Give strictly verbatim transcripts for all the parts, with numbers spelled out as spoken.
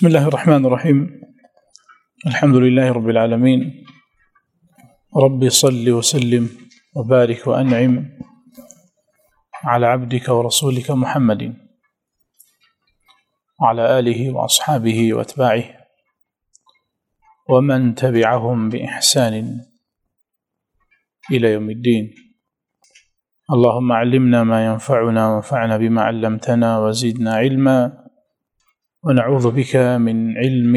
بسم الله الرحمن الرحيم. الحمد لله رب العالمين، رب صل وسلم وبارك وأنعم على عبدك ورسولك محمد وعلى آله وأصحابه وأتباعه ومن تبعهم بإحسان إلى يوم الدين. اللهم علمنا ما ينفعنا وانفعنا بما علمتنا وزدنا علما، ونعوذ بك من علم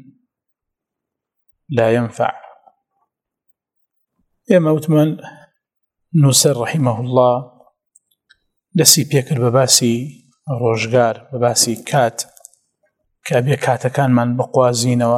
لا ينفع. يا موتمان نوسر رحمه الله دسي بيكر بباسي روشگار، بباسي كات كابي كاتا كان من بقوازينوا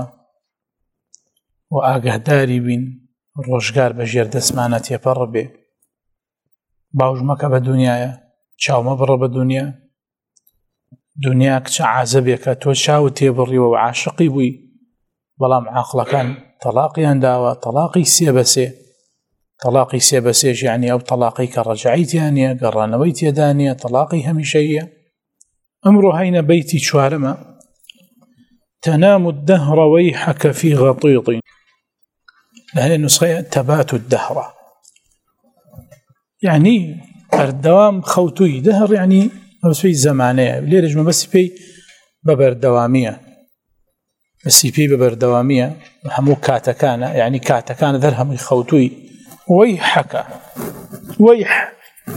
وآقه داري بين روشگار بجير دسمانا تيبر بي باوج مكا بدنيايا چاو مبر بدنيا دنياك چه عازبێکە تۆ چاو تێبڕیوە و عاشقی بووی، بەڵام عاقڵەکان تەلاقیان داوە، تەلاقی سێ بە سێ تەلاقی سێ بە سێژ یعنی ئەو تەلاقی کە ڕەجعیتیان نییە، گەڕانەوەی تێدا نییە، تەلاقی هەمیشەییە. ئەمڕۆ هەینە بەیتی چوارەمە: تنام الدهر ويحك في غطيط. لهذه النسخة تبات الدهر يعني الدوام خوتوي، دهر يعني بس في زمانية، ليرج ما بس في ببردوامية، بس في ببردوامية همو كاتكانا يعني كاتكانا ذرهم خوتوي. ويحك، ويح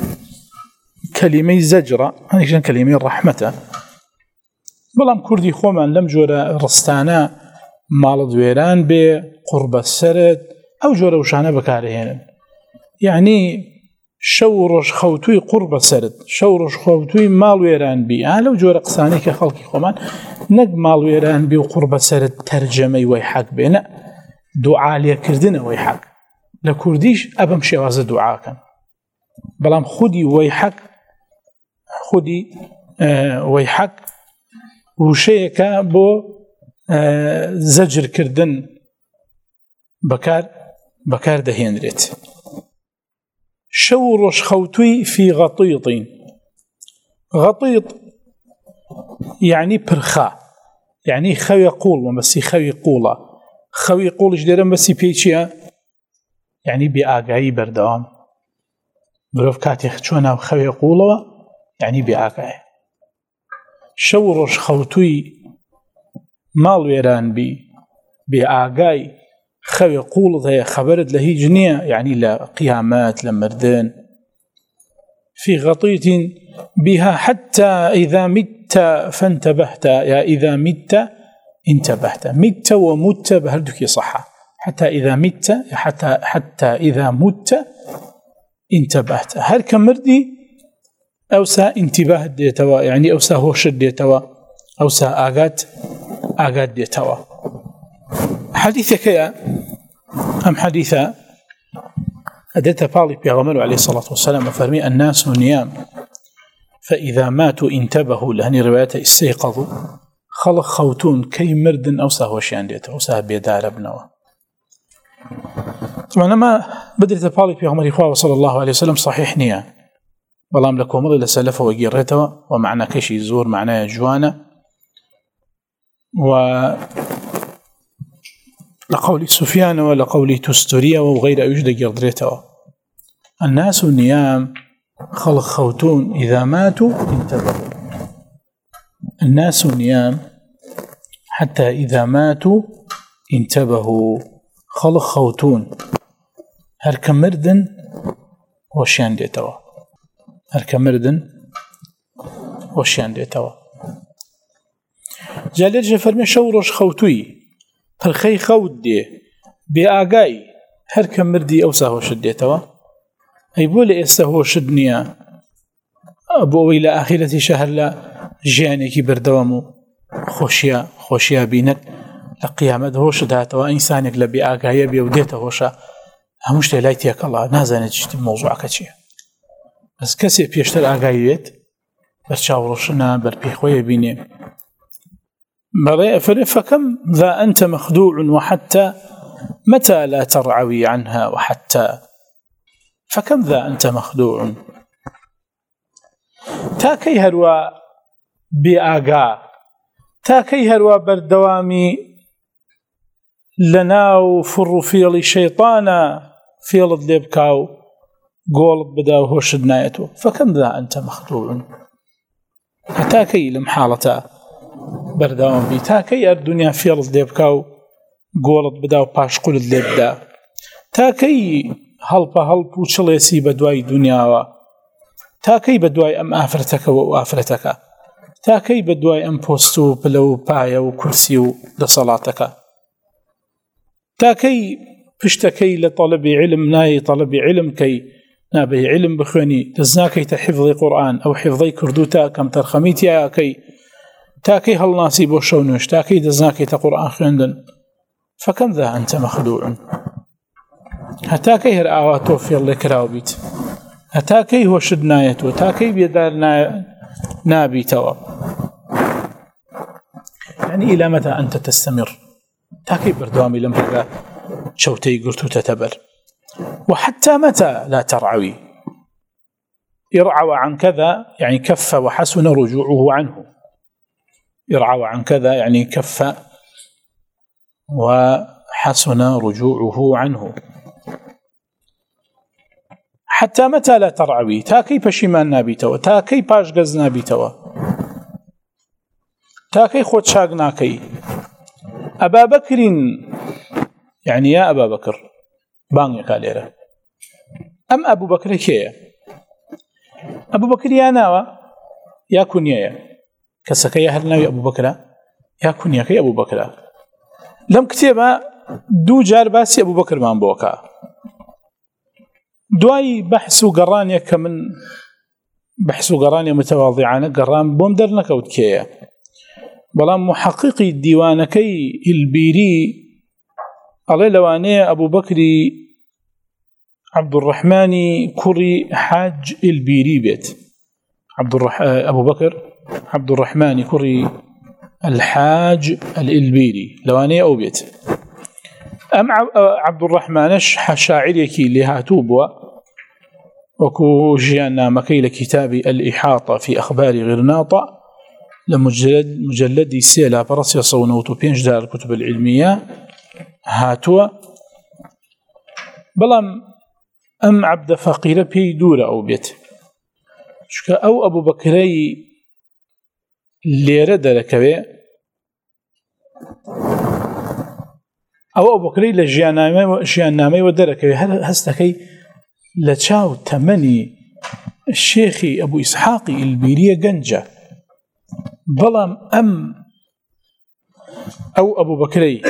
كلمة زجرة، هذه كان كلمة رحمة. بلام كردي خومن لم جورا رستانا مال دويران بقرب السرد أو جورا وشانا بكارهين، يعني شورش خوتوي قرب سرد، شورش خوتوي مال ويران بي. لو جور قساني كخلقي خومان نق مال ويران بي وقرب سرد ترجمة ويحك بينا دعاء ليكردنا ويحك لكرديش أبم شواز دعاء كان، بلام خدي ويحك خدي آه ويحك وشيك بو آه زجر كردن بكار بكار دهين ريت. شورش خوتوي في غطيط، غطيط يعني برخاء، يعني خوي قول بس خوي قولة، خوي قول جديرا بس بيتشيا يعني بآقاي بردوام. بروف كاتي خشونا خوي قولة يعني بآقاي. شورش خوتوي مال ويران بي بآقاي خوي قول ذا خبرت له جنية يعني لقيامات لمردين. في غطيط بها حتى إذا مت فانتبهت، يا إذا مت انتبهت، مت ومت بهردك صحة، حتى إذا مت حتى حتى إذا مت انتبهت. هل كمردي أوسا انتباه ديتوا يعني أوسا هوش ديتوا أوسا آغات آغات ديتوا. حديثك يا أم حديثة أدت بالي بيغمر عليه الصلاة والسلام وفرمي: الناس نيام فإذا ماتوا انتبهوا، لهني رواية استيقظوا خلق خوتون كي مرد أو سهوشيان ديته أو سه بيدار ابنوا. طبعا ما بدرت بالي بيغمر إخوة صلى الله عليه وسلم صحيح نيا، بلام لكم الله لسلفه وقيرته ومعنى كشي يزور معناه جوانا، و لقول سفيان ولقول تستوريا وغير أوجد قدرته. الناس نيام خلق خوتون إذا ماتوا انتبهوا. الناس نيام حتى إذا ماتوا انتبهوا، خلق خوتون هر كمردن وشيان ديتوا، هر كمردن وشيان ديتوا. جالير جفرمي شورش خوتوي پرخەی خەوت دێ بێ ئاگای، هەر کە مردی ئەوسا هۆشت دێتەوە. ئەی بۆ لە ئێستا هۆشت نییە بۆ ئەوەی لە ئاخیرەتیشە هەر لە ژیانێکی بەردەوام و خۆشیە خۆشیە بینێت، لە قیامەت هۆشت هاتەوە. ئینسانێک لە بێ ئاگایە بێ و دێتە هۆشە هەموو شتێ لای تێکەڵا، نازانێت چی مۆزوعەکە چییە. بەس کەسێ پێشتر ئاگای بێت بەرچاوڕۆشنە بەرپێی بینێ. فكم ذا أنت مخدوع وحتى متى لا ترعوي عنها، وحتى فكم ذا أنت مخدوع. تاكي هروا بآقا تاکەی هەروە بەردەوامی لەناو فڕ و فێڵی شەیطانە فێڵت لێ بکا و گۆڵت بدا و هۆشت نایەتەوە فەکەم ذا ئەنتە مەخدوع هەتاکەی لەم حاڵەتە بەردەوام بی تاکەی ئەر دنیا فێڵت لێ بکا و گۆڵت بدا و پاشقولت لێ بدا تاکەی هەڵپە هەڵپ و چڵێسی بە دوای دنیاوە تاکەی بە دوای ئەم ئافرەتەکەەوە و ئافرەتەکە تاکەی بە دوای ئەم پۆست و پلە و پایە و کورسی و دەسەڵاتەکە تاکەی پشتەکەی لە تەڵەبی علم نایی تەڵەبی علم کەی نابێ علم بخوێنی دەستناکەیتە حیفظی قورئان ئەو حیفظەی کردوتە کەم تەرخەمی تیاکەی تاکەی هەڵناسی بۆ شەو نوێش تاکەی دەستناکەیتە قورئان خوێندن فەکەم ذا ئەنتە مەخدوع هەتاکەی هەر ئاوا تۆ فێڵ لێ کراو بیت هەتاکەی هۆشت نایەتەوە تاکەی بێدار نابیتەوە يعني إلى متى أنت تستمر تاكي بردوامي لم تلقى شوتي قلت تتبر وحتى متى لا ترعوي يرعوى عن كذا يعني كف وحسن رجوعه عنه يرعوى عن كذا يعني كف وحسن رجوعه عنه حتى متى لا ترعوي تاكي بشيمان نابيتوا تاكي باش قز نابيتوا تاكي خود شاق ناكي أبا بكر يعني يا أبا بكر بان يكاليرا أم أبو بكر كيه أبو بكر يا ناوى يا كنيا كسكي يا هرناوي أبو بكر يا كنيا كي أبو بكر لم كتبه دو جار باسي أبو بكر مان بوكا دواي بحث وقرانيا كمن بحث وقرانيا متواضعان قران بومدر نكوت كيه بلان محققي الديوانكي البيري علي لوانيه أبو بكري عبد الرحمن كري حاج البيري بيت عبد الرح... أبو بكر عبد الرحمن كري الحاج البيري لوانيه أو بيت أم عبد الرحمن شاعريكي اللي هاتوبوا وكو جيانا مكيل كتاب الإحاطة في أخبار غرناطة لمجلد مجلدي سيلا برسي صونوتو بينج دار الكتب العلمية هاتوا بلام أم عبد فقير بي دورة أو بيت شكا أو أبو بكري ليرة دركوي أو أبو بكري لجيانامي ودركوي هل هستكي لتشاو تمني الشيخي أبو إسحاقي البيرية قنجة بلام أم أو أبو بكري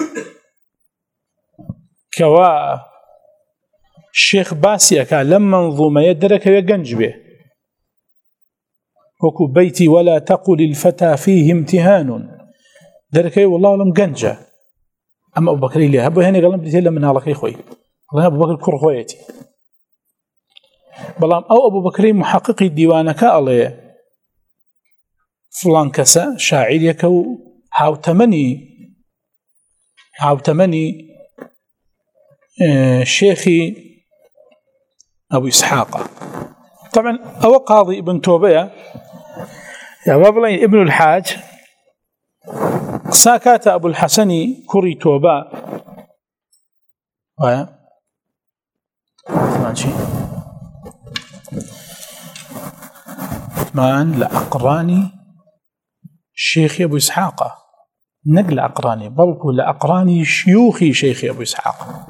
كوا الشيخ باسيك لما انظم يدرك يقنج به وكو بيتي ولا تقل الفتى فيه امتهان درك والله لم قنجة أما أبو بكري لي هبو هني قلن بديت من هالك يخوي الله أبو بكر كر خويتي بلام أو أبو بكري محققي ديوانك الله فلان كسا شاعر يكو هاو تمني هاو تمني اه شيخي أبو إسحاق طبعا أو قاضي ابن توبية يا بابلين ابن الحاج ساكات أبو الحسن كري توبة ويا ماشي ثمان لأقراني الشيخ أبو إسحاق نقل أقراني بلكو لأقراني شيوخي شيخي أبو إسحاق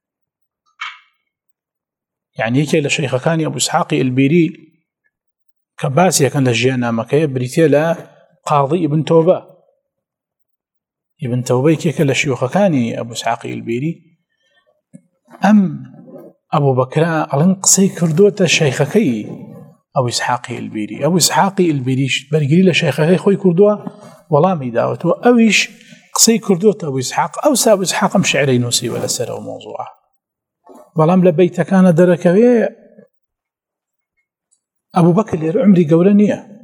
يعني يكي لشيخ كان أبو إسحاق البيري كباسيا كان لجيانا مكايا بريتيا لقاضي ابن توبة ابن توبة يكي لشيوخ كان أبو إسحاق البيري أم أبو بكر ألنقصي كردوة الشيخكي أبو إسحاق البيري أبو إسحاق البيري برقلي لشيخكي خوي كردوة والله ميداوته أويش قصي كردوة أبو إسحاق أو سأبو إسحاق مشعري نوسي ولا سر وموضوعه والله لبيت كان دركوي أبو بكر عمري قورانية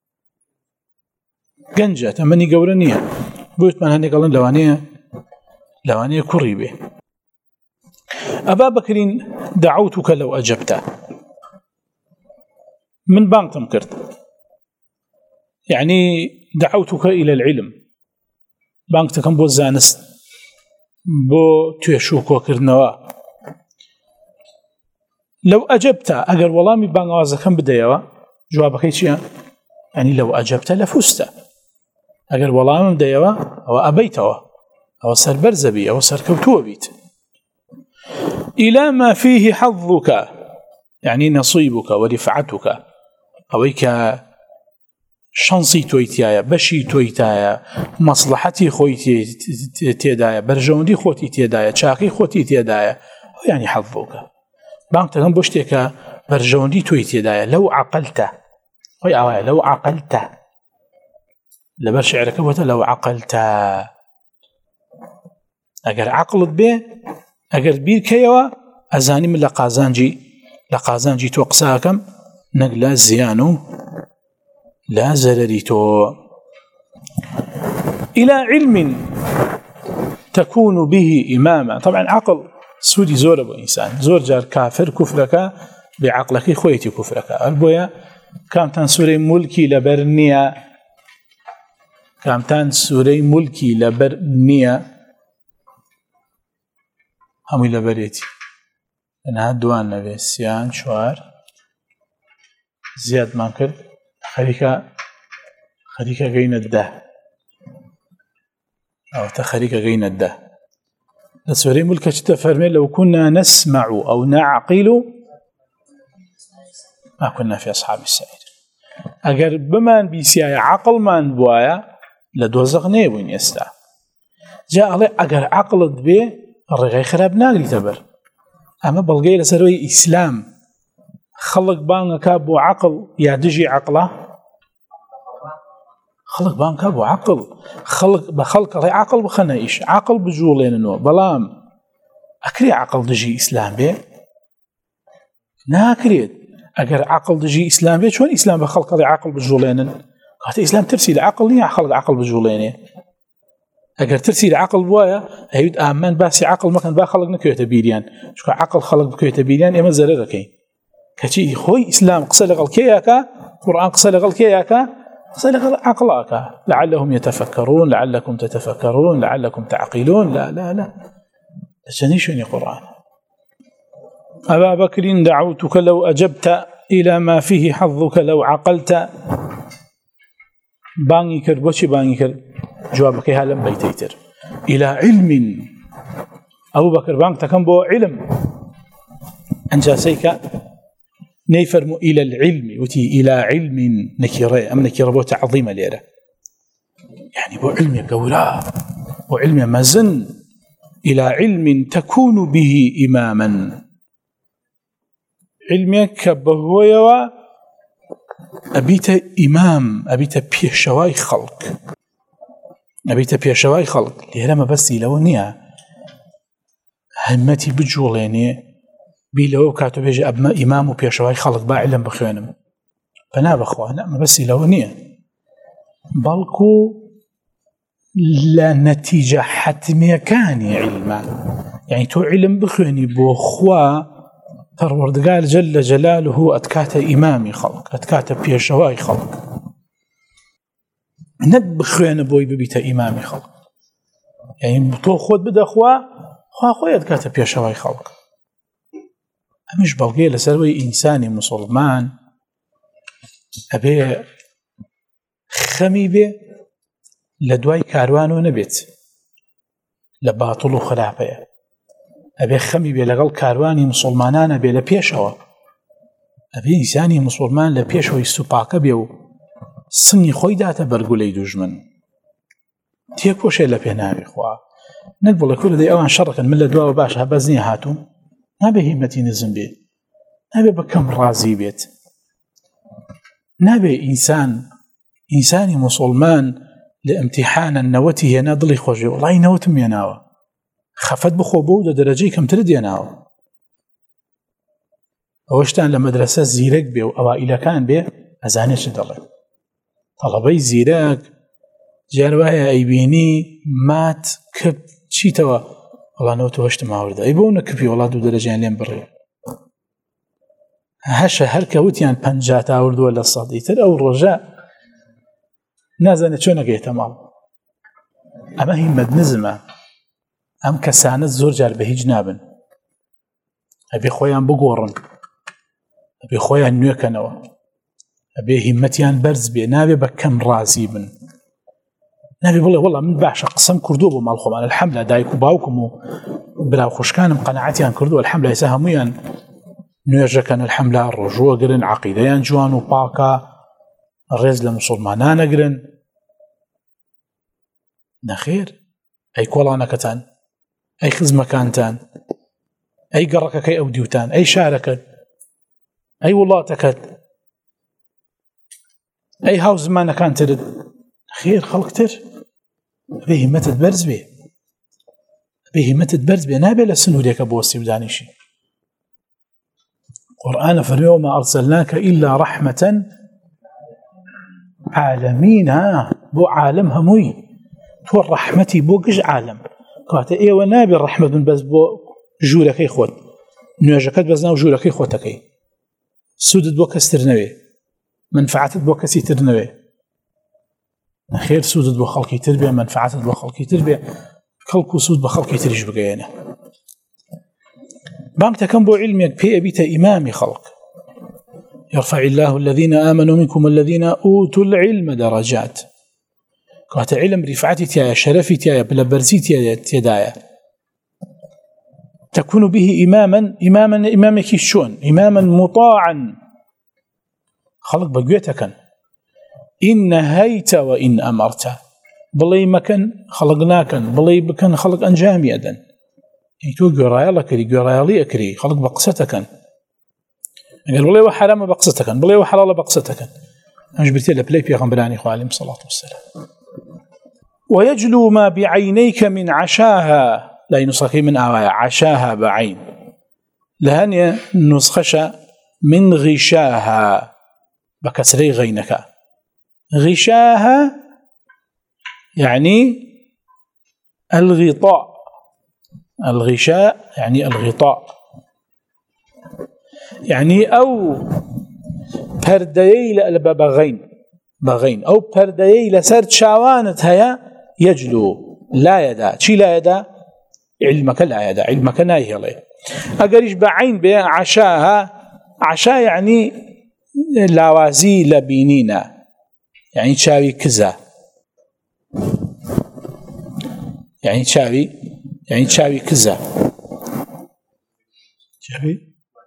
قنجة تمني قورانية بويت من هني قالن لوانية لوانية كريبة أبا بكر دعوتك لو أجبت من بانك تمكرت يعني دعوتك إلى العلم بانك تكن بو زانست بو تويشوك وكرنوا لو أجبت أجر والله بانك وازكم بديوا جوابك إيش يعني لو أجبت لفزت أجر والله بديوا أو أبيتوا أو سربرز بي أو سركوتوا بيت إلى ما فيه حظك يعني نصيبك ورفعتك أويك شانسي تويتايا بشي تويتايا مصلحتي خويتي تيدايا برجوندي خوتي تيدايا شاقي خوتي تيدايا يعني حظك بانك تكون بوشتك برجوندي تويتايا لو عقلت وي لو عقلت لبر شعرك وتا لو عقلت اگر عقلت به اگر بير كيوا ازاني من لقازانجي لقازانجي توقساكم نقلا زيانو لا زرريتو إلى علم تكون به إماما. طبعا عقل سودي زور أبو إنسان زور جار كافر كفرك بعقلك خويتي كفرك البويا كامتان سوري ملكي لبرنيا كامتان سوري ملكي لبرنيا همي لبريتي أنا دوان نبي سيان شوار زياد مانكر خريكة خريكة غين الده أو تخريكة غين الده لسوري ملكة تفرمي لو كنا نسمع أو نعقل ما كنا في أصحاب السعير أجر بمان بيسيا عقل من بوايا لدوزغ نيبوين يستا جاء الله أجر عقل به الرغي خراب ناقري تبر أما بلغي لسروي إسلام خلق بانك أبو عقل يعدجي عقله خلق بانك أبو عقل خلق بخلق رأي عقل بخنايش عقل بجولين إنه بلام أكري عقل دجي إسلام به ناكريد أجر عقل دجي إسلام به شون إسلام بخلق رأي عقل بجولين قالت إسلام ترسيل عقل نيا خلق عقل بجولين أجر ترسيل عقل بوايا هيد آمن باسي عقل ما كان بخلق نكويته بيريان شو عقل خلق بكويته بيريان إما زرركين كشي خوي إسلام قصل غل كياكا قرآن قصل غل كياكا قصل غل عقلاك لعلهم يتفكرون لعلكم تتفكرون لعلكم تعقلون لا لا لا شنيشني قرآن أبا بكر دعوتك لو أجبت إلى ما فيه حظك لو عقلت باني كر بوشي باني كر جوابك هالم بيتيتر إلى علم أبو بكر بانك تكنبو علم أنجاسيك نيفرمو إلى العلم وتي إلى علم نكيرة أم نكيرة بو تعظيم ليرة يعني بو علم يقولا بو علم مزن إلى علم تكون به إماما علمك بهوية أبيت إمام أبيت بيشواي خلق أبيت بيشواي خلق ليرة ما بس لونيها همتي بجوليني بيلو كاتب يجي أبما إمام وبيشواي خلق با علم بخوانم فنا بخوان لا ما بس لونية بلكو لا نتيجة حتمية كان علما يعني تو علم بخواني بخوا فروردقال جل جلاله أتكات إمامي خلق أتكات بيشواي خلق نب بخوان بوي ببيت إمامي خلق يعني تو خود بدا خوا خوا خوا أتكات بيشواي خلق أمش بلغي لسروي إنساني مسلمان أبي خمي بي لدواي كاروانو نبيت لباطل وخلافة أبي خمي بي لغل كارواني مسلمانان أبي لبيشوا أبي إنساني مسلمان لبيشوا يستوباك بيو سني خوي داتا برقولي دجمن تيكو شيء لبيناوي خواه نقبل كل دي أوان شركا من لدوا وباشا بزني هاتو نابي همتي نزم بيت نابي بكم رازي بيت نابي إنسان إنساني مسلمان لامتحان النوتي ينادلي خوجي والله نوتم يناوى خفت بخوبو دا درجي كم ترد يناوى أوشتان لمدرسة زيرك بي وأوائل كان بي أزانيش دلي طلبي زيرك جاروايا أيبيني مات كب چي توا والله نوتو هشت ماورده اي بونا كبي والله دو درجين لين بري هشا هركا وتيان پنجات آورد ولا صديتر او الرجاء نازانێت چۆن نەگەیتە ماڵ. ئەمە هیمەت نزمە. ئەم کەسانە زۆر جار بە هیچ نابن، ئەبێ خۆیان بگۆڕن، ئەبێ خۆیان نوێکەنەوە، ئەبێ هیمەتیان بەرز بێ، نابێ بە کەم ڕازی بن، نابێ بڵێ وەڵا من باشە قسەم کردووە بۆ ماڵ خۆمان الحەمدلە دایک و باوکم و براو خوشکانم قەنەعەتیان کردووە الحەمدلە ئێستا هەموویان نوێژەکەن الحەمدلە ڕۆژوەگرن عەقیدەیان جوان و پاکە ڕێز لە موسڵمانانەگرن. نەخێر، ئەی کۆڵانەکەتان، ئەی خزمەکانتان، ئەی گەڕەکەکەی ئەو دیوتان، ئەی شارەکەت، ئەی وڵاتەکەت، ئەی هاو زمانەکانترت، خێر خەڵکتر بێ هیمەتت بەرز بێ، بێ هیمەتت بەرز بێ، نابێ لە سنوورێکە بۆستی بدانیشی. قورئانە فەرمێ وما ئەرسەلناکە ئیلا ڕەحمەتەن عالەمین، ها بۆ عالم هەمووی، تۆ ڕەحمەتی بۆ گشت عالم. کاتە ئێوە نابێ ڕەحمەت بن بەس بۆ ژوورەکەی خۆت، نوێژەکەت بەس ناو ژوورەکەی خۆتەکەی، سوودت بۆ کەستر نەوێ، منفعەتت بۆ کەسی تر نەوێ. نەخێر، سوودت بۆ خەڵکی تر بێ، منفعەتت بۆ خەڵکی تر بێ، کەڵک و سوود بە خەڵکی تریش بگەێنە. بانگ دەکەم بۆ عیلمێک پێ ئەبیتە ئیمامی خەڵک. يرفع الله الذين آمنوا منكم والذين أوتوا العلم درجات. كات علم رفعتي تيايا، شرفي تيايا، بلا برزي تيايا، تكون به إماما إماما إمامك شون إماما مطاعا، خلق بقيتك إن نهيت وإن أمرت، بلي مكان خلقناك، بلي بكن خلق أنجامي أدن، يتو قرايا لكري قرايا لي أكري، خلق بقصتك، قال بلي وحرام بقصتك، بلي وحلال بقصتك، أنج برتي لبلي بيغمبراني خو عليه الصلاة والسلام. ويجلو ما بعينيك من عشاها، لا نسخة من آوايا عشاها بعين، لهنيا نسخة من غشاها بكسري غينك، غشاها يعني الغطاء، الغشاء يعني الغطاء، يعني أو پردەیەی لە بەغین بەغین ئەو پەردەیەی لەسەر چاوانت هەیە یەجلو لایەدا، چی لایەدا؟ علمەکە لایەدا، علمەکە نایهێڵێ. ئەگەریش بە عین بێ عشاها، عشا یعنی لاوازی لە بینینە، یعنی چاوی کزە، یعنی چاوی یعنی چاوی کزە، چاوی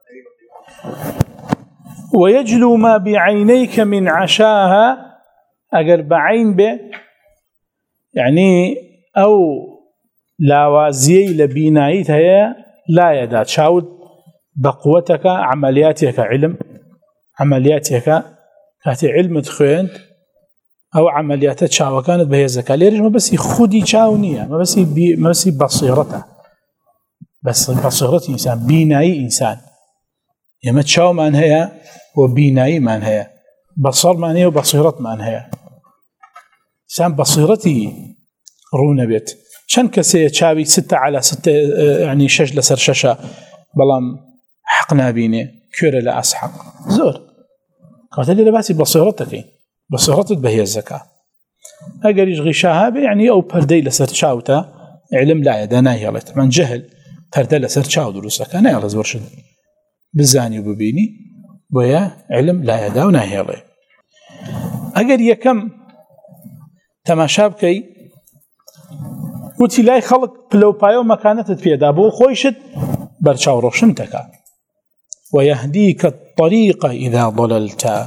ويجلو ما بعينيك من عشاها، أجر بعين به يعني أو لاوازي لبينايت هي لا يدا تشاود بقوتك عملياتك علم، عملياتك كاتي علم تخوينت أو عمليات تشاو كانت بهي الزكاة ليرج ما بس خودي تشاونية، ما بس بي ما بس بصيرته، بس بصيرة إنسان، بيناي إنسان، يما تشاو من هي وبيناي من هي، بصر من هي وبصيرة من هي، إنسان بصيرتي رونا بيت شن كسي تشاوي ستة على ستة يعني شش لسر ششة بلام حقنا بيني كورة لا أسحق زور قاتل لي باسي بصيرتك بصيرتك بهي الزكاة أجريش غشاها يعني أو بردي لسر تشاوتا علم لا يدانا يالت من جهل بردي لسر تشاو دروسك أنا يالز ورشد بزاني وببيني ويا علم لا يدا وناهيالي أجر يكم تماشابكي وتي لاي خلق بلو بايو مكانتت بيدا بو خويشت برشاو روشنتك ويهديك الطريق إذا ضللت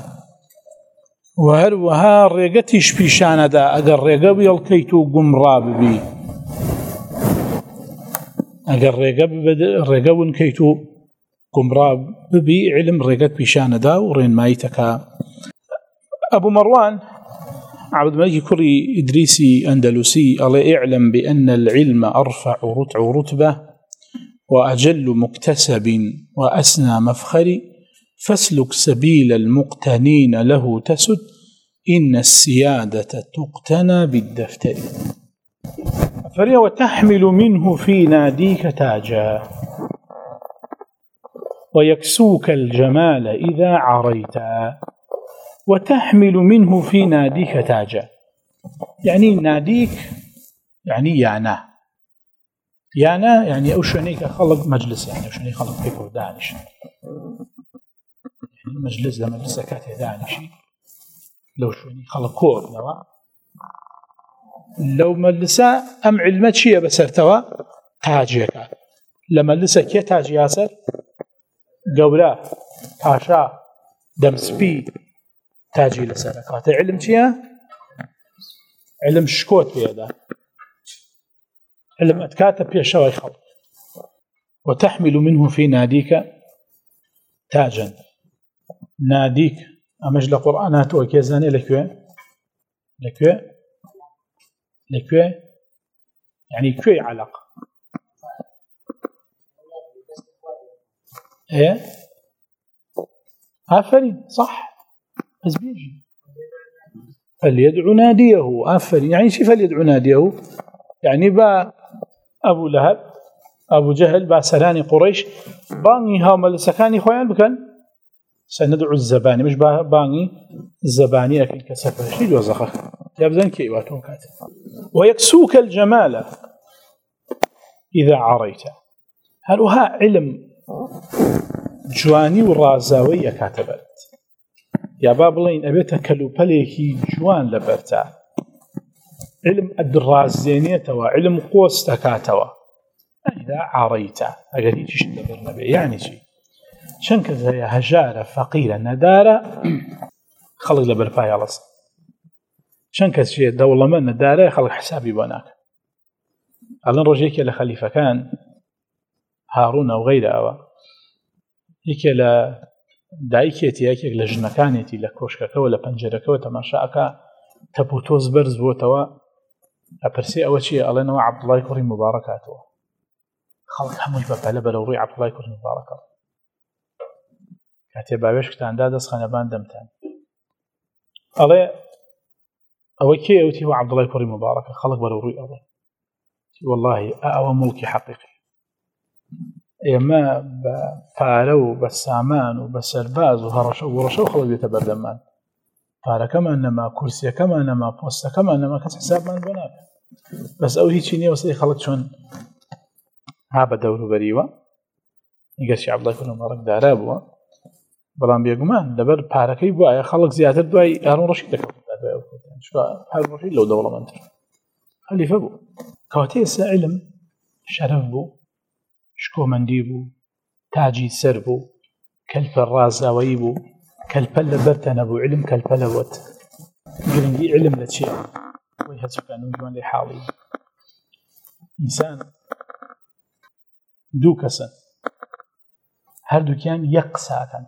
وهروها ريقتش بيشان دا أقر ريقب يلقيتو قمراب بي أقر ريقب ونكيتو قمراب بي علم ريقت بيشان دا ورين مايتك. أبو مروان عبد الملك كري إدريسي أندلسي الله اعلم بأن العلم أرفع رتبة وأجل مكتسب وأسنى مفخر فاسلك سبيل المقتنين له تسد إن السيادة تقتنى بالدفتر فريا وتحمل منه في ناديك تاجا ويكسوك الجمال إذا عريت وتحمل منه في ناديك تاجا يعني ناديك يعني يانا يانا يعني أو شونيك خلق مجلس يعني أو شونيك خلق فيكو دانش يعني مجلس لما لسكاته دانشي لو شوني خلق كور لو لو ملسا أم علمت شيء بسرتوا تاجيك لما لسا كي تاج ياسر قولا باشا دمسبي تاجي لسرك علم شيء علم شكوت بيدا علم أتكاتب بيشوي خلق وتحمل منه في ناديك تاجا ناديك أمجل قرآنات وكيزاني لكوي لكوي لكوي يعني كوي علاقة ايه آفرين صح بس بيجي فليدعو ناديه آفرين يعني شي فليدعو ناديه يعني با أبو لهب أبو جهل با سراني قريش باني هاوما لسكاني خوان بكن سندعو الزباني مش باني الزباني أكل كسفر شي جوزخ يبزن كي واتون كاتب ويكسوك الجمال إذا عريت هل وها علم جواني والرازاوية كاتبت يا بابلين أبيت كلوبليكي جوان لبرتا علم الدرازينية وعلم قوس تكاتوا إذا عريت أقل هيك شيء دبرنا به يعني شيء شنك زي هجارة فقيرة ندارة خلق لبرفاي على صد شنك شيء دولة من ندارة خلق حسابي بناك ألان رجيك لخليفة كان هارون أو غيره أو هيك ل دایکێتی یەکێک لە ژنەکانێتی لە کۆشکەکەەوە لە پەنجەرەکەەوە تەماشاکە تەپوتۆز بەرز بووتەوە ئەپرسی ئەوە چیە ئەڵێنەوە عەبدوڵای کوڕی موبارەک هاتووە خەڵک هەمووی بەپەلە بەرەو ڕووی عەبدوڵای کوڕی موبارەکە کاتێ باوێشکتاندا دەستخەنە باندەمتان ئەڵێ ئەوە کێ ئەوتی وە عەبدوڵای کوڕی موبارەکە خەڵک بەرەو ڕووی ئەڵێ واللهی ئەوە موڵکی حەقیقی ئێمە بە پارە و بە سامان و بە سەرباز و هەڕەشە و ڕەشە و خەڵک بێتە بەردەمان پارەکەمان نەما کورسیەکەمان نەما پۆستەکەمان نەما کەس حسابمان بۆ ناکات بەس ئەو هیچی نییە وەسەی خەڵک چۆن ها بە دەوروبەریوە ئیگەرچی عەبدوڵای کوڕی موبارەک دارا بووە بەڵام بێگومان لەبەر پارەکەی بووایە خەڵک زیاتر دوای هارون ڕەشید دەکەوتە دوای ئەو کۆتیان چووە هارون ڕەشید لەو دەوڵەمەندتر خەلیفە بوو کەواتە ئێستا عیلم شەرەف بوو شکۆمەندی بوو تاجی سەر بوو کەلپە ڕازاوایی بوو کەلپە لە بەرتە نەبوو علم کەلپە لەوەت گرنگی علم لە چیە وەی هەچ بکەن و جوان لێ حاڵی ئینسان دوو کەسن هەردووکیان یەک قساکەن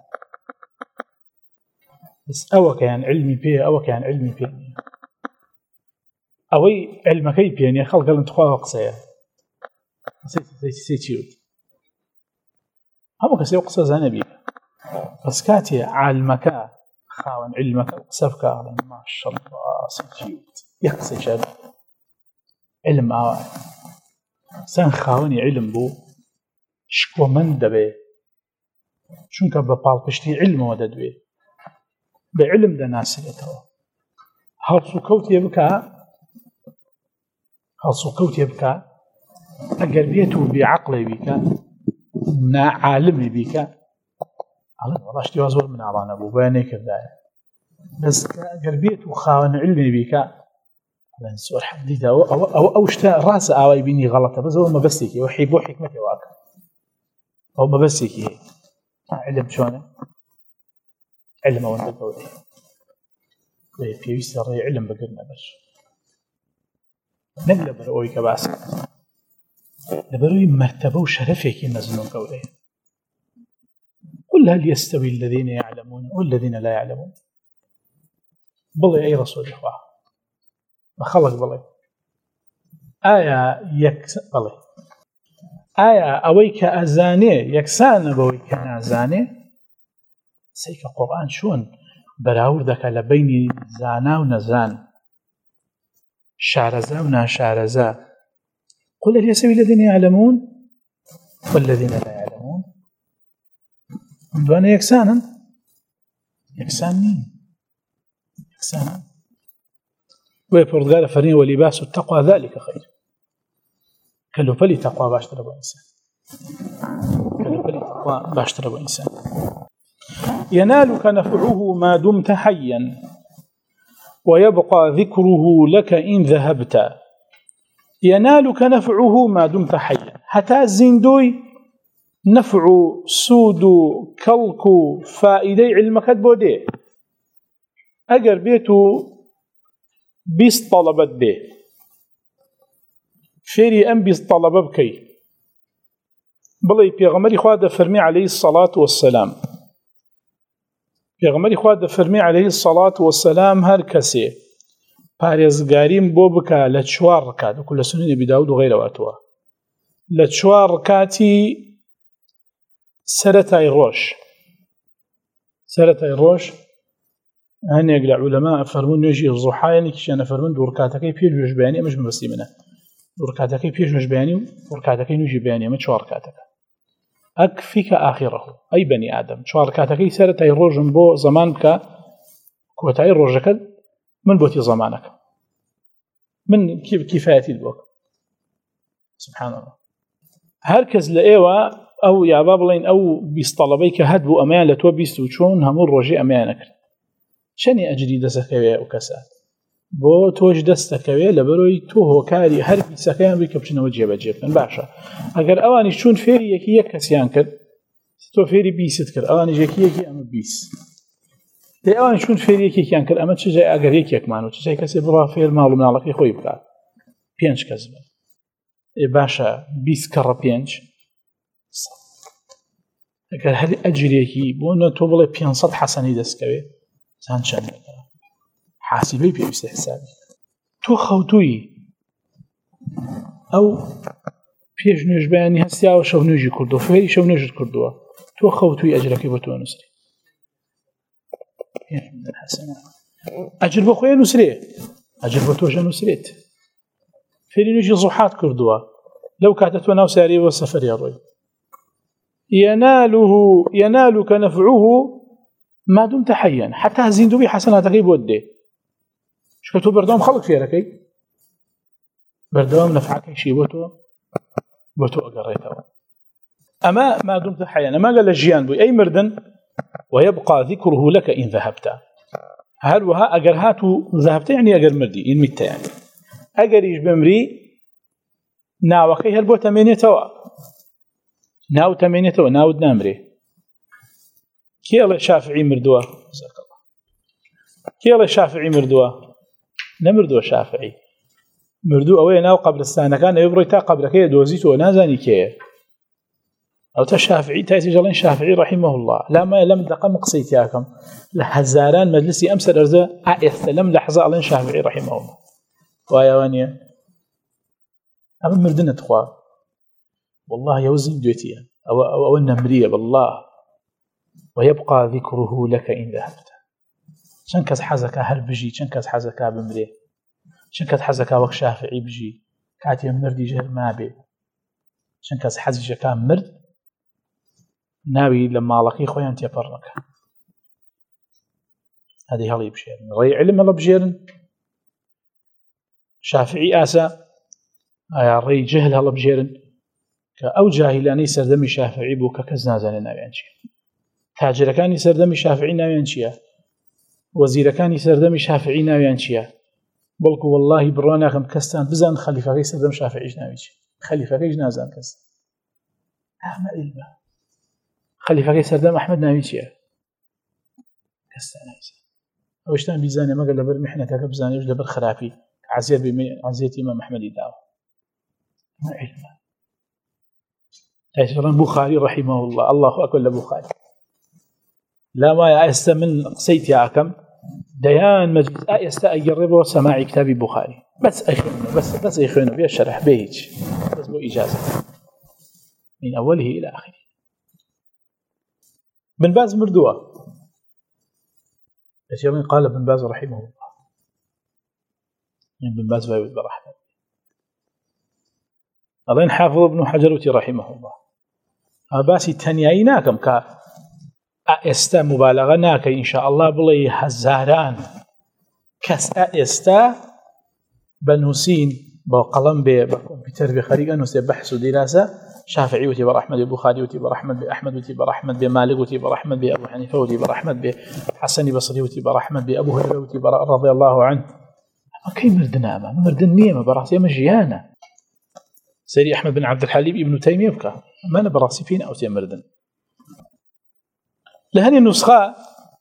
بس ئەوەکەیان علمی پێ ئەوەکەیان علمی پێ نییە ئەوەی علمەکەی پێ نییە خەڵک دەڵێن تخوا قسەیە سێ چی وت هەموو کەسێ قسە زانە بی بەس کاتێ عالمەکە خاوەن علمەکە قسە بکە ئەڵێن ماشەڵڵا سێ چی وت یەک قسەیشە علم ئاوە سەن خاوەنی علم بوو شکۆمەند دەبێ چونکە بە پاڵپشتی علمەوە دەدوێ بە علم دەناسێتەوە هەڵس و کەوتێ بکە هەڵس و کەوتێ بکە ئەگەر بێت و بێعەقڵێ بیکە ناعالمی بیکە ئەڵێن وەڵا شتی وا زۆر مناڵانە بوو بۆیان نەیکردایە بەس ئەگەر بێت و خاوەن علمی بیکە ئەڵێن زۆر حەدیدا ئەوە ئەو شتە ڕاستە ئاوای بینی غەڵەتە بەس ئەوە مەبەستێکی ئەوە حی بۆ حیکمەتێ واکە ئەو مەبەستێکی هەیە علم چۆنە علم ئەوەندە گەورەیە پێویستە ڕێی علم بگرنە بەر نەک لەبەر ئەوەی کە باس لبروي مرتبة وشرفك مزنون قوله قل هل يستوي الذين يعلمون والذين لا يعلمون بلي أي رسول إخوة بخلق بلي آية يكس بلي آية أويك أزاني يكسان بويك نازاني سيك القرآن شون براوردك لبين زانا ونزان شارزا وناشارزا قل هل يستوي الذين يعلمون والذين لا يعلمون دوانا يكسانا يكسان مين يكسانا ويبردقال فرين ولباس التقوى ذلك خير كلو فلي تقوى باشتر أبو إنسان كلو فلي تقوى باشتر أبو إنسان ينالك نفعه ما دمت حيا ويبقى ذكره لك إن ذهبت ينالك نفعه ما دمت حيا حتى الزندوي نفع سود كلك فائدة علمك بودي أجر بيتو بيس طلبت به فيري أم بيس طلب بكي بلي بيغمري خواد فرمي عليه الصلاة والسلام بيغمري خواد فرمي عليه الصلاة والسلام هر كسي پارێزگاریم بۆ بکە لە چوار ڕکات وەکو لە سنەنی ئەبی داود و غەیرەوەتەوە لە چوار ڕکاتی سەرەتای ڕۆژ سەرەتای ڕۆژ هەنێک لە عولەما فەرموون نوێژی زوحایەنێکیشیان ئەفەرموون دوو ڕکاتەکەی پێش نوێژ بەیانی ئەمەش مەبەستی منە دوو ڕکاتەکەی پێش نوێژ بەیانی و ڕکاتەکەی نوێژی بەیانی ئەمە چوار ڕکاتەکە ئەکفیکە ئاخیرەهو ئەی بەنی ئادەم چوار ڕکاتەکەی سەرەتای ڕۆژم بۆ زەمان بکە کۆتایی ڕۆژەکەت من بوتي زمانك من كيف كفايتي البوك سبحان الله هركز لأيوة أو يا بابلين أو بيسطلبيك هدبو أمان لتو بيستوشون همور رجي أمانك شني أجري دستكوية وكسات بو توج دستكوية لبروي تو هو كاري هر بيسكيان بيكبشنا وجيب جيب من باشا أجر أواني شون فيري يكي يكسيان كر تو فيري بيست كر أواني يكي يكي أم بيس لی ئەوان چون فێریەکێکیان کرد ئەمە چ جای ئەگەر یەکێکمان و چ جای کەسێ بڕا فێر ماڵ و مناڵەکەی خۆی بکات پێنج کەس بن ئێ باشە بیست کەڕە پێنج ئەگەر هەر ئەجرێکی بۆ نە تۆ بڵێ پێنج سەد حەسەنەی دەستکەوێ چەند چەند حاسیبەی پێویستە حسابی تۆ خەوتووی ئەو پێش نوێژ بەیانی هەستیاوە شەو نوێژی کردووە فێری شەو نوێژت کردووە تۆ خەوتووی ئەجرەکەی بۆ تۆ نووسری ئەجر بۆ خۆی نووسرێ ئەجر بۆ تۆژە نووسرێت فێری نوێژی زوحات کردووە لەو کاتە تۆ ناو سیارەیەوە سەفەری ڕۆی يناله ينالك نفعه ما دمت حيا حتى زیندوی حەسەناتەکەی بۆت دێ چکە تۆ بەردەوام خەڵک فێرەکەی بەردەوام نەفعەکەیشی بۆ تۆ بۆ تۆ ئەگەڕێتەوە ئەمە ما دمت حيا ئەمە لە ژیان بووی ئەی مردن ويبقى ذكره لك إن ذهبت هل وها أجر هاتو ذهبت يعني أجر مردي إن مت يعني أجر إيش بمري ناوكي هل بو تمينية توا ناو تمينية توا ناو دنامري كي الله شافعي مردوه جزاك الله كي الله شافعي مردوه نمردوه شافعي مردوه أوي ناو قبل السنة كان يبري تا قبل كي دوزيت ونازاني كي أو تشافعي تأتي جلين شافعي رحمه الله لا ما لم دقم قصيتياكم لهزاران مجلسي أمسر أرزا أعث لم لحظة لين شافعي رحمه الله ويا وانيا أما مردنا تخوا والله يوزن دويتيا أو أو أو النمرية بالله ويبقى ذكره لك إن ذهبت شنكز حزك هل بجي شنكز حزك بمري شنكز حزك وك شافعي بجي كاتي مردي جهل ما بي شنكز حزك كان مرد ناوي لما لقي خويا تيبرنك هذه هلي بشيرن ري علم الله بجيرن شافعي آسا يا ري جهل هلا بجيرن كأو جاهلاني سردمي شافعي بو ككزنازان ناوي عنشي تاجر كاني سردمي شافعي ناوي عنشيا وزير كاني سردمي شافعي ناوي عنشيا بلكو والله برانا خم كستان بزان خليفة كي سردم شافعي ناوي خليفة كي جنازان كستان أهم علمه خليفة كي سردم أحمد ناوي چيا كستان أوشتان بيزاني ما قال لبر محنتك بزاني وش لبر خرافي عزيز عزيز إمام أحمد داو ما علمه تيسران بخاري رحمه الله الله أكبر لبخاري لا ما يأست من سيت ياكم ديان مجلس أيست أجربه سماع كتاب بخاري بس أخوانه بس بس أخوانه بيشرح بيج بس بو إجازة من أوله إلى آخره بن باز مردوه يوم قال ابن باز رحمه الله ابن باز بايود برحمه أظن حافظ ابن حجروتي رحمه الله أباسي تنياي ناكم كا أستا مبالغة ناكا إن شاء الله بلي هزاران كس أستا بنوسين بقلم بكمبيوتر بخارج أنوس بحث ودراسة شافعي وتي برحمد البخاري وتي برحمد بأحمد وتي برحمد بمالك وتي برحمد بأبو حنيفة وتي برحمد بحسن بصري وتي برحمد بأبو هريرة وتي رضي الله عنه. ما كي مردنا ما مردن نيمة براسي مجيانا سيدي أحمد بن عبد الحليم ابن تيمية بكا ما أنا براسي فينا أو تي مردن لهني النسخة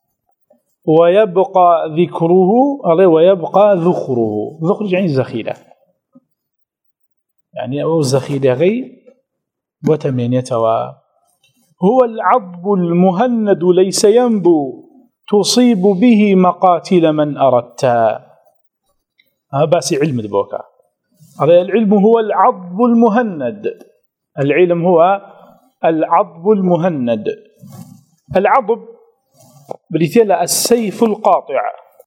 ويبقى ذكره ويبقى ذخره ذخر يعني الذخيرة يعني أو الذخيرة غي وتمين يتوى هو العضب المهند ليس ينبو تصيب به مقاتل من أردت. هذا بس علم دبوكا. العلم هو العضب المهند. العلم هو العضب المهند. العضب بريتيلا السيف القاطع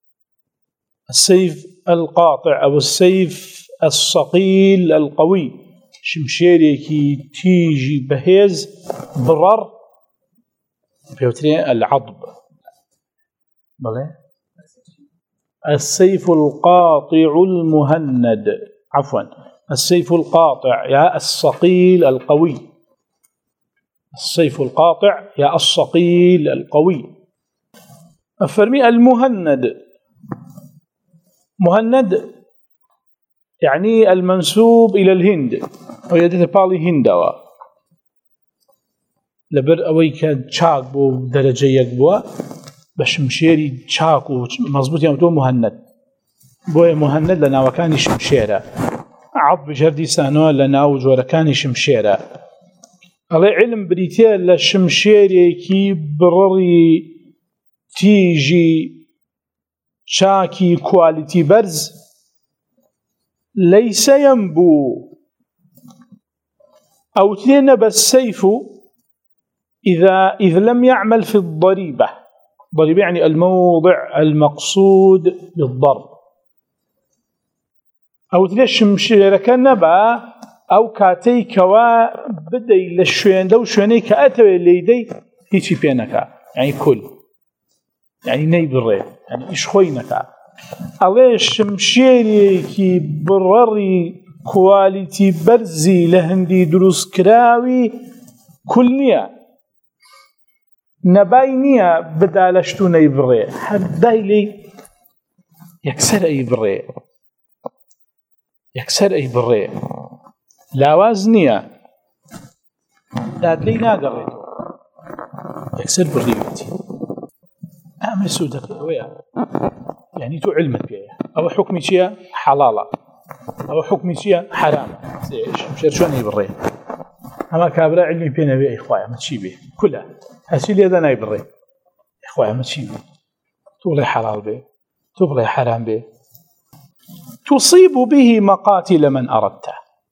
السيف القاطع أو السيف الصقيل القوي شمشيري كي تيجي بهيز برر بيوتري العضب بلى السيف القاطع المهند عفوا السيف القاطع يا الصقيل القوي السيف القاطع يا الصقيل القوي. أفرمي المهند مهند يعني المنسوب إلى الهند ويدت بالي هندوا لبر أويك تشاك بو درجة يكبوا بشمشيري تشاك ومضبوط يوم مهند بو مهند لنا وكان شمشيرة عض بجردي سانو لنا وجوركان شمشيرة على علم بريتيا لشمشيري كي برري تيجي تشاكي كواليتي برز ليس ينبو أو تنب السيف إذا إذا لم يعمل في الضريبة. ضريبة يعني الموضع المقصود بالضرب. أو تلش مشيرك نبا أو كاتي كوا بدي للشوين دو شويني كأتوي اللي دي هيتي بينك يعني كل يعني نيبري يعني إيش خوينك عليش مشيري كي برري كواليتي برزي لهندي دروس كراوي كلنيا نباينيا بدالشتو نيبري حداي لي يكسر أي بري يكسر أي بري لا وازنيا داد لي ناقريتو يكسر بريوتي أعمل سودك ويا يعني تو علمت بيها أو حكمي شيء حلالة أو حكمي شيء حرام مش شو أنا يبري أما كابرا علمي بينا بيه إخويا ما تشي بيه كلها هسيلي هذا أنا يبري إخويا ما تشي بيه تقول حلال بيه تقول حرام بيه تصيب به مقاتل من أردته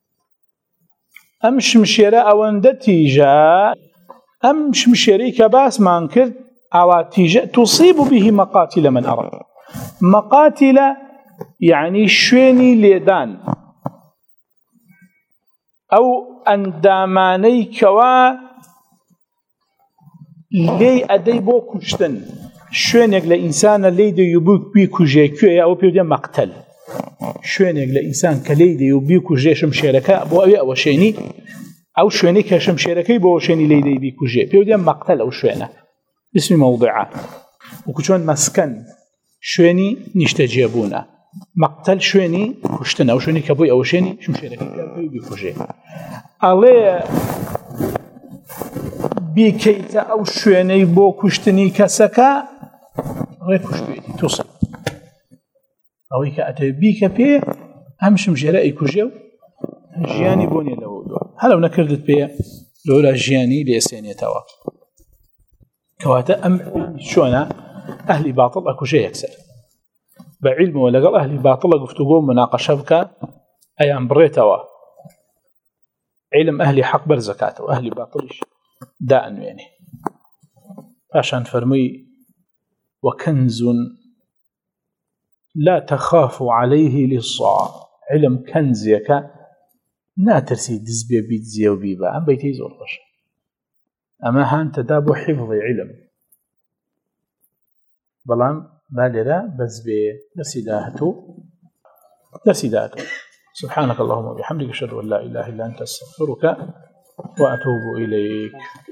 أمش مشيرة أو اندتيجا أمش مشيري كباس ما انكر أو تيجا تصيب به مقاتل من أردته مقاتل يعني شويني ليدان أو أنداماني كوا لي أدي بو كشتن شوينيك لإنسان ليدي يبوك بيكو جيكوية أو بيودي مقتل شوينيك لإنسان كليدي يبيكو جيشم شيركا بو أوي أو شيني أو شوينيك هشم شيركي بو شيني ليدي بيكو جي بيودي مقتل أو شوينة اسم موضعه وكتون مسكن شويني نشتجيبونا مقتل شويني كشتنا أو شويني كبوي أو شيني شم شيركي كبوي بيكو جي علي بيكيت أو شويني بو كشتني كسكا غير كشتويتي توصل أو كأتي بيك بي همش مجرائي كجو جياني بوني لو هلو نكردت بي لولا جياني ليسيني توا كواتا أم شونا أهلي باطل أكو شيء يكسر بعلمه ولا قال أهلي باطل قفتقوم مناقشة بك أيام بريتوا علم أهلي حق برزكاته وأهلي باطلش داء يعني عشان فرمي وكنز لا تخاف عليه للصاع علم كنزيك لا ترسي دزبي بيت زيو بيبا أم بيتي زورش أما هان تدابو حفظي علم بلان بالرا بزبي نسيداهتو درسي ذاته. سبحانك اللهم وبحمدك أشهد أن لا إله إلا أنت أستغفرك وأتوب إليك.